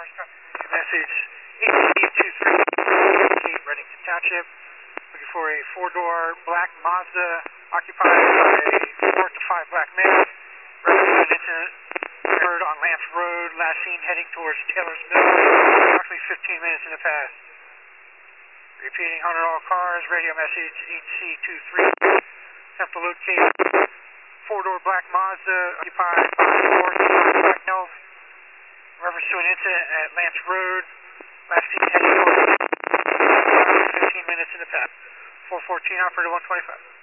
Message HC23, Reddington Township. Looking for a four-door black Mazda occupied by 4 to 5 black men. Represented incident occurred on Lance Road, last seen heading towards Taylor's Mill, approximately 15 minutes in the past. Repeating 100 all cars, radio message HC23. Attempt to locate four-door black Mazda occupied by 4 to 5 black males. Reference to an incident at Lance Road, last seen heading towards 15 minutes in the past. 414 operator 125.